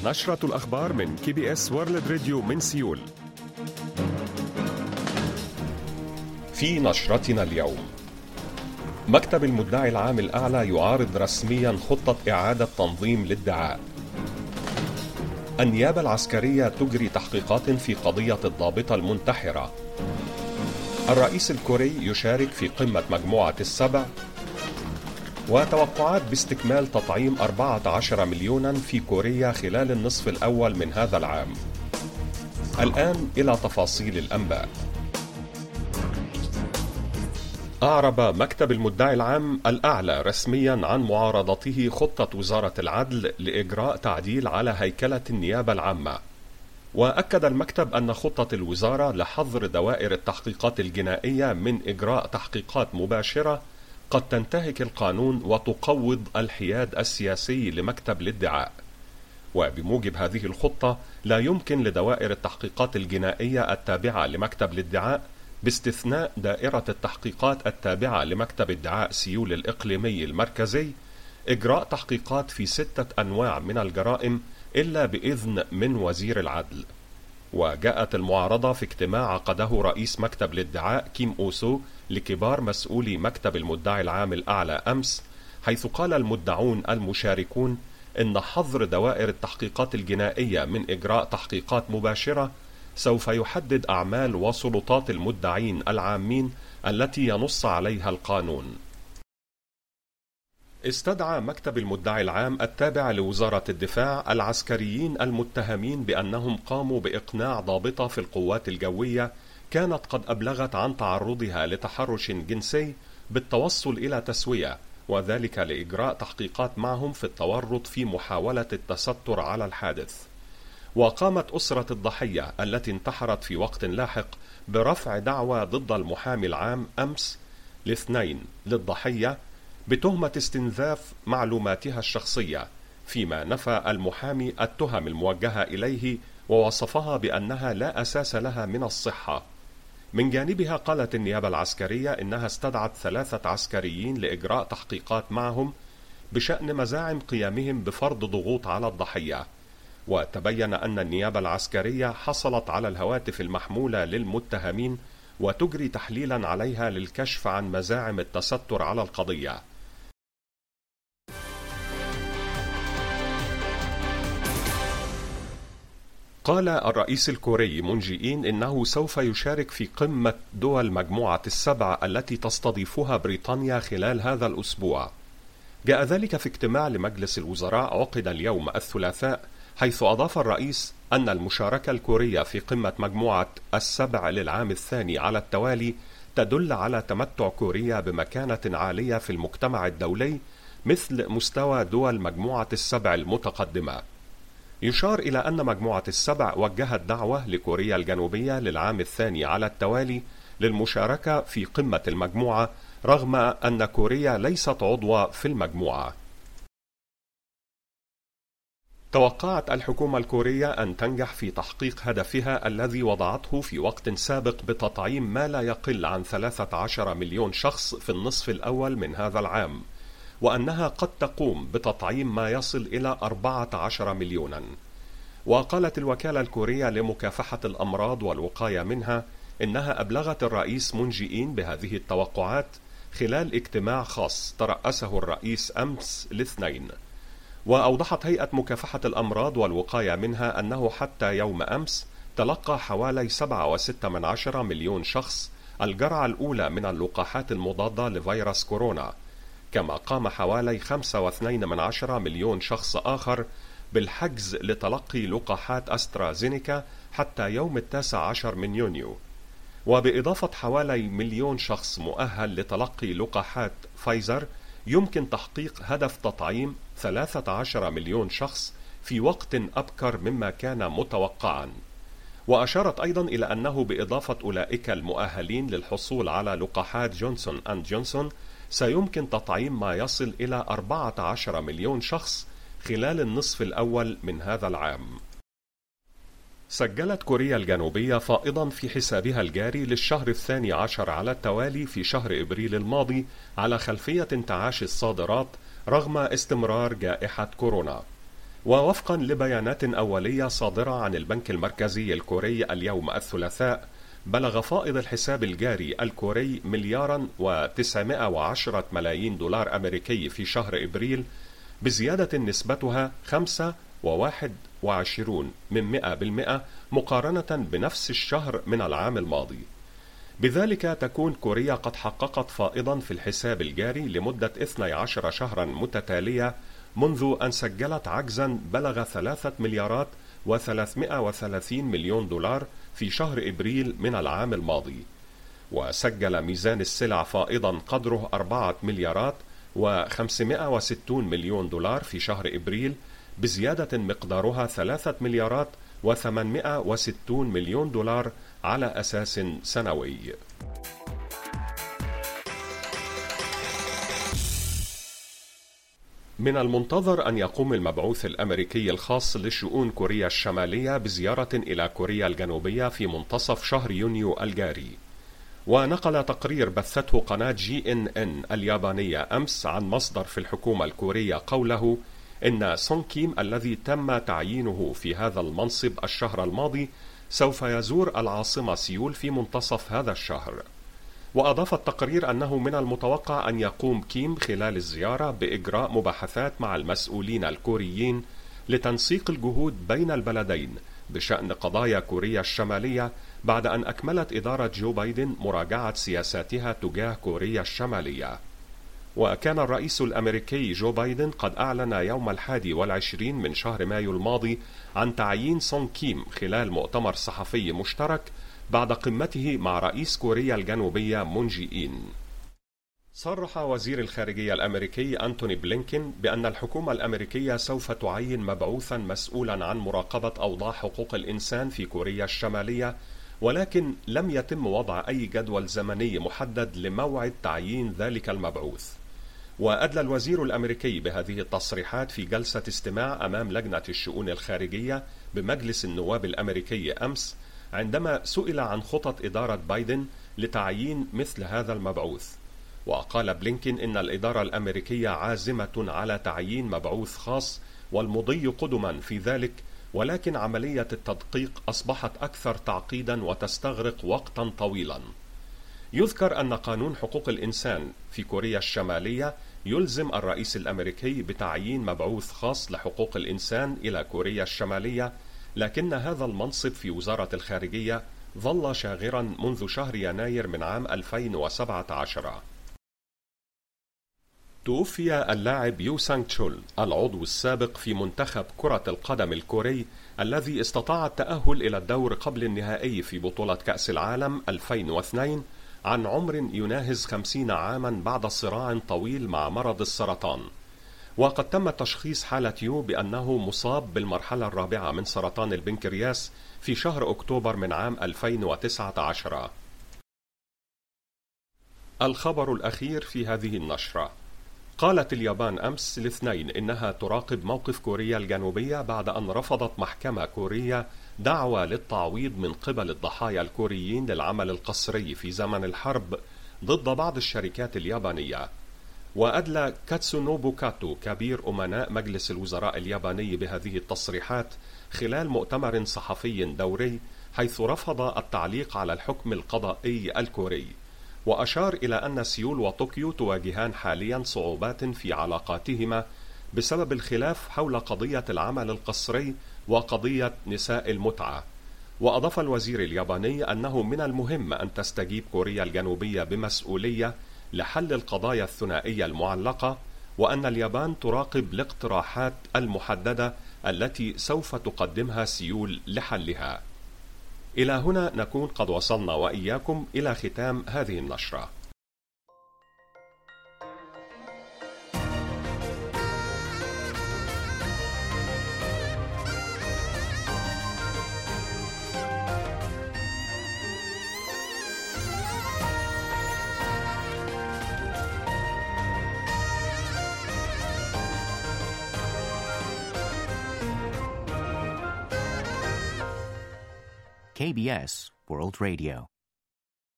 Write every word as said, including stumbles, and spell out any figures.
نشرة الأخبار من كي بي إس وورلد راديو من سيول. في نشرتنا اليوم: مكتب المدعي العام الأعلى يعارض رسميا خطة إعادة تنظيم الادعاء. النيابة العسكرية تجري تحقيقات في قضية الضابطة المنتحرة. الرئيس الكوري يشارك في قمة مجموعة السبع. وتوقعات باستكمال تطعيم أربعة عشر مليونا في كوريا خلال النصف الأول من هذا العام. الآن إلى تفاصيل الأنباء. أعرب مكتب المدعي العام الأعلى رسميا عن معارضته خطة وزارة العدل لإجراء تعديل على هيكلة النيابة العامة. وأكد المكتب أن خطة الوزارة لحظر دوائر التحقيقات الجنائية من إجراء تحقيقات مباشرة قد تنتهك القانون وتقوض الحياد السياسي لمكتب الادعاء. وبموجب هذه الخطة لا يمكن لدوائر التحقيقات الجنائية التابعة لمكتب الادعاء باستثناء دائرة التحقيقات التابعة لمكتب ادعاء سيول الإقليمي المركزي إجراء تحقيقات في ستة أنواع من الجرائم إلا بإذن من وزير العدل. وجاءت المعارضة في اجتماع عقده رئيس مكتب الادعاء كيم أوسو لكبار مسؤولي مكتب المدعي العام الأعلى أمس، حيث قال المدعون المشاركون إن حظر دوائر التحقيقات الجنائية من إجراء تحقيقات مباشرة سوف يحدد أعمال وسلطات المدعين العامين التي ينص عليها القانون. استدعى مكتب المدعي العام التابع لوزارة الدفاع العسكريين المتهمين بأنهم قاموا بإقناع ضابطة في القوات الجوية كانت قد أبلغت عن تعرضها لتحرش جنسي بالتوصل إلى تسوية، وذلك لإجراء تحقيقات معهم في التورط في محاولة التستر على الحادث. وقامت أسرة الضحية التي انتحرت في وقت لاحق برفع دعوى ضد المحامي العام أمس الاثنين للضحية بتهمة استنزاف معلوماتها الشخصية، فيما نفى المحامي التهم الموجهة إليه ووصفها بأنها لا أساس لها من الصحة. من جانبها قالت النيابة العسكرية إنها استدعت ثلاثة عسكريين لإجراء تحقيقات معهم بشأن مزاعم قيامهم بفرض ضغوط على الضحية. وتبين أن النيابة العسكرية حصلت على الهواتف المحمولة للمتهمين وتجري تحليلا عليها للكشف عن مزاعم التستر على القضية. قال الرئيس الكوري مون جي إن إنه سوف يشارك في قمة دول مجموعة السبع التي تستضيفها بريطانيا خلال هذا الأسبوع. جاء ذلك في اجتماع لمجلس الوزراء عقد اليوم الثلاثاء، حيث أضاف الرئيس أن المشاركة الكورية في قمة مجموعة السبع للعام الثاني على التوالي تدل على تمتع كوريا بمكانة عالية في المجتمع الدولي مثل مستوى دول مجموعة السبع المتقدمة. يشار إلى أن مجموعة السبع وجهت دعوة لكوريا الجنوبية للعام الثاني على التوالي للمشاركة في قمة المجموعة رغم أن كوريا ليست عضوة في المجموعة. توقعت الحكومة الكورية أن تنجح في تحقيق هدفها الذي وضعته في وقت سابق بتطعيم ما لا يقل عن ثلاثة عشر مليون شخص في النصف الأول من هذا العام، وأنها قد تقوم بتطعيم ما يصل إلى أربعة عشر مليونا. وقالت الوكالة الكورية لمكافحة الأمراض والوقاية منها إنها أبلغت الرئيس مون جي إن بهذه التوقعات خلال اجتماع خاص ترأسه الرئيس أمس الاثنين. وأوضحت هيئة مكافحة الأمراض والوقاية منها أنه حتى يوم أمس تلقى حوالي سبعة وستة من عشرة مليون شخص الجرعة الأولى من اللقاحات المضادة لفيروس كورونا، كما قام حوالي خمسة واثنين من عشرة مليون شخص آخر بالحجز لتلقي لقاحات أسترازينيكا حتى يوم التاسع عشر من يونيو. وبإضافة حوالي مليون شخص مؤهل لتلقي لقاحات فايزر، يمكن تحقيق هدف تطعيم ثلاثة عشر مليون شخص في وقت أبكر مما كان متوقعا. وأشارت أيضا إلى أنه بإضافة أولئك المؤهلين للحصول على لقاحات جونسون أند جونسون سيمكن تطعيم ما يصل إلى أربعة عشر مليون شخص خلال النصف الأول من هذا العام. سجلت كوريا الجنوبية فائضا في حسابها الجاري للشهر الثاني عشر على التوالي في شهر إبريل الماضي على خلفية انتعاش الصادرات رغم استمرار جائحة كورونا. ووفقا لبيانات أولية صادرة عن البنك المركزي الكوري اليوم الثلاثاء، بلغ فائض الحساب الجاري الكوري مليارا وتسعمائة وعشرة ملايين دولار أمريكي في شهر إبريل، بزيادة نسبتها خمسة وواحد وعشرون من مئة بالمئة مقارنة بنفس الشهر من العام الماضي. بذلك تكون كوريا قد حققت فائضا في الحساب الجاري لمدة اثني عشر شهرا متتالية منذ أن سجلت عجزا بلغ ثلاثة مليارات وثلاثمائة وثلاثين مليون دولار في شهر إبريل من العام الماضي. وسجل ميزان السلع فائضا قدره أربعة مليارات وخمسمائة وستون مليون دولار في شهر إبريل، بزيادة مقدارها ثلاثة مليارات وثمانمائة وستون مليون دولار على أساس سنوي. من المنتظر أن يقوم المبعوث الأمريكي الخاص لشؤون كوريا الشمالية بزيارة إلى كوريا الجنوبية في منتصف شهر يونيو الجاري. ونقل تقرير بثته قناة جي إن إن اليابانية أمس عن مصدر في الحكومة الكورية قوله إن سونغ كيم الذي تم تعيينه في هذا المنصب الشهر الماضي سوف يزور العاصمة سيول في منتصف هذا الشهر. وأضاف التقرير أنه من المتوقع أن يقوم كيم خلال الزيارة بإجراء مباحثات مع المسؤولين الكوريين لتنسيق الجهود بين البلدين بشأن قضايا كوريا الشمالية، بعد أن أكملت إدارة جو بايدن مراجعة سياساتها تجاه كوريا الشمالية. وكان الرئيس الأمريكي جو بايدن قد أعلن يوم الحادي والعشرين من شهر مايو الماضي عن تعيين سونغ كيم خلال مؤتمر صحفي مشترك بعد قمته مع رئيس كوريا الجنوبية مون جي إين. صرح وزير الخارجية الأمريكي أنتوني بلينكين بأن الحكومة الأمريكية سوف تعين مبعوثا مسؤولا عن مراقبة أوضاع حقوق الإنسان في كوريا الشمالية، ولكن لم يتم وضع أي جدول زمني محدد لموعد تعيين ذلك المبعوث. وأدلى الوزير الأمريكي بهذه التصريحات في جلسة استماع أمام لجنة الشؤون الخارجية بمجلس النواب الأمريكي أمس، عندما سئل عن خطط إدارة بايدن لتعيين مثل هذا المبعوث. وقال بلينكين إن الإدارة الأمريكية عازمة على تعيين مبعوث خاص والمضي قدما في ذلك، ولكن عملية التدقيق أصبحت أكثر تعقيدا وتستغرق وقتا طويلا. يذكر أن قانون حقوق الإنسان في كوريا الشمالية يلزم الرئيس الأمريكي بتعيين مبعوث خاص لحقوق الإنسان إلى كوريا الشمالية، لكن هذا المنصب في وزارة الخارجية ظل شاغرا منذ شهر يناير من عام ألفين وسبعة عشر. توفي اللاعب يو سانغ تشول العضو السابق في منتخب كرة القدم الكوري الذي استطاع التأهل إلى الدور قبل النهائي في بطولة كأس العالم ألفين واثنين عن عمر يناهز خمسين عاما بعد صراع طويل مع مرض السرطان. وقد تم تشخيص حالة يو بأنه مصاب بالمرحلة الرابعة من سرطان البنكرياس في شهر أكتوبر من عام ألفين وتسعة عشر. الخبر الأخير في هذه النشرة: قالت اليابان أمس الاثنين إنها تراقب موقف كوريا الجنوبية بعد أن رفضت محكمة كورية دعوى للتعويض من قبل الضحايا الكوريين للعمل القسري في زمن الحرب ضد بعض الشركات اليابانية. وأدلى كاتسونوبو كاتو كبير أمناء مجلس الوزراء الياباني بهذه التصريحات خلال مؤتمر صحفي دوري، حيث رفض التعليق على الحكم القضائي الكوري. وأشار إلى أن سيول وطوكيو تواجهان حاليا صعوبات في علاقاتهما بسبب الخلاف حول قضية العمل القسري وقضية نساء المتعة. وأضاف الوزير الياباني أنه من المهم أن تستجيب كوريا الجنوبية بمسؤولية لحل القضايا الثنائية المعلقة، وأن اليابان تراقب الاقتراحات المحددة التي سوف تقدمها سيول لحلها. إلى هنا نكون قد وصلنا وإياكم إلى ختام هذه النشرة. K B S World Radio.